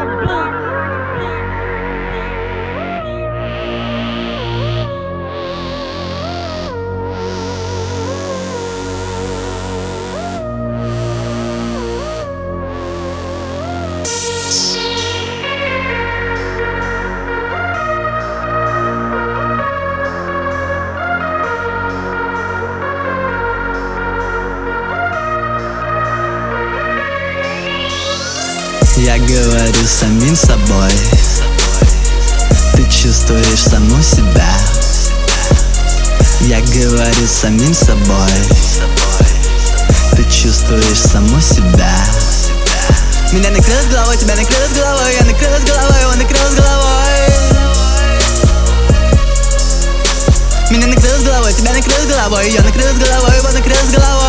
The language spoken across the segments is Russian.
Я говорю самим собой, ты чувствуешь саму себя. Я говорю самим собой, ты чувствуешь саму себя. Меня накрыло с головой, тебя накрыло с головой, я накрылась с головой, его накрыло с головой. Меня накрыло с головой, тебя накрыло с головой, я накрылась с головой, его накрыло с головой.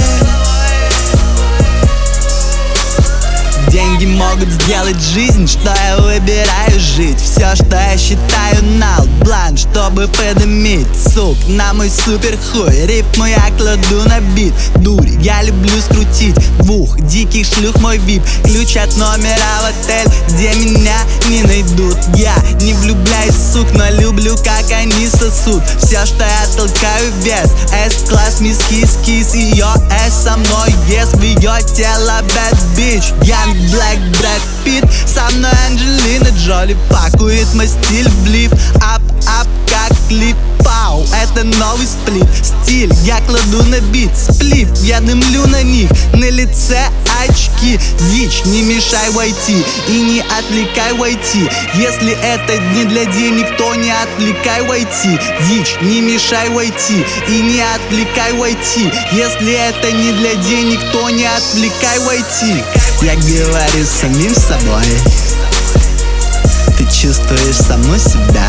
Деньги могут сделать жизнь, что я выбираю жить. Все, что я считаю нал, бланк, чтобы подымить сук на мой супер хуй. Рифму я кладу на бит, дурь, я люблю скрутить двух диких шлюх мой вип. Ключ от номера в отель, где меня не найдут. Я не влюбляюсь, сук, но люблю, как они сосут. Все, что я толкаю вес, S-класс, мисс кис-кис, ее S со мной, yes, в ее тело bad bitch. Young Black Brad Pitt, со мной Анджелина Джоли. Пакует мой стиль в блиф, ап-ап как клип. Пау, это новый сплит. Стиль я кладу на бит, сплив, я дымлю на них. На лице очки, дичь, не мешай войти и не отвлекай войти. Если это не для денег, то не отвлекай войти. Дичь, не мешай войти и не отвлекай войти. Если это не для денег, то не отвлекай войти. Я говорю самим собой, ты чувствуешь саму себя.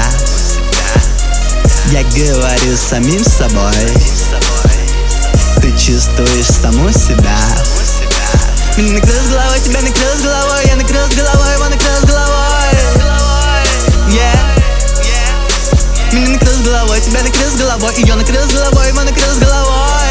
Я говорю самим собой, ты чувствуешь саму себя. Меня накрыло с головой, тебя накрыло с головой, я накрылась с головой, его накрыло с головой. Меня накрыло с головой, тебя накрыло с головой, ее накрыло с головой, его накрыло с головой.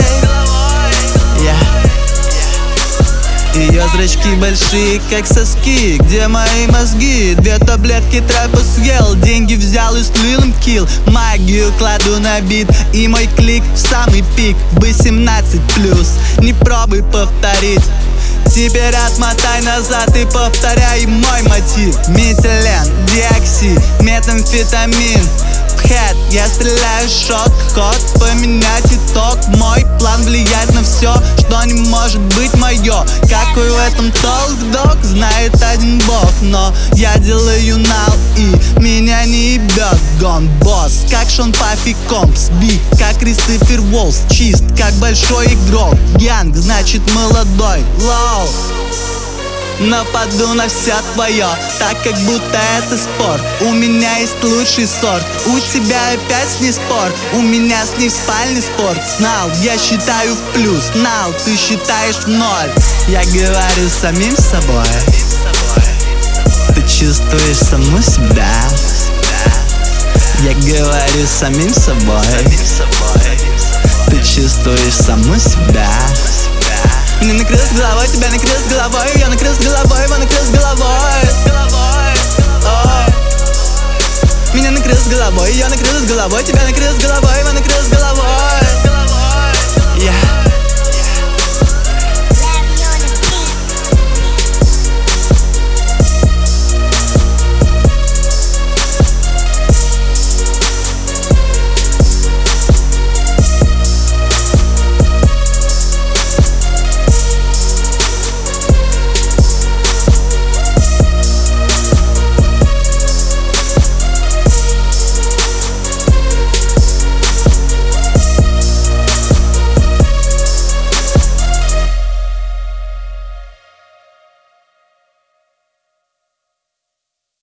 Ее зрачки большие, как соски. Где мои мозги? 2 таблетки трэпа съел, деньги взял и слил им килл. Магию кладу на бит, и мой клик в самый пик. B17+, не пробуй повторить. Теперь отмотай назад и повторяй мой мотив. Метилен, диоксид, метамфетамин. Head, я стреляю шот, ход, поменять итог. Мой план влияет на все, что не может быть мое. Какой в этом толк, док, знает один бог. Но я делаю нал и меня не ебет гон. Босс, как Шон Паффи Компс. Биг, как Кристофер Уолс. Чист, как большой игрок. Янг, значит молодой. Лоу. Нападу на все твое, так как будто это спорт. У меня есть лучший сорт, у тебя опять с ней спор. У меня с ней в спальне спорт. Знал, я считаю в плюс, знал, ты считаешь в ноль. Я говорю самим собой, ты чувствуешь саму себя. Я говорю самим собой, ты чувствуешь саму себя. Меня накрыло с головой, тебя накрыло с головой, я накрылась с головой, его накрыло с головой. Меня накрыло с головой, я накрылась с головой, тебя накрыло с головой, его накрыло с головой.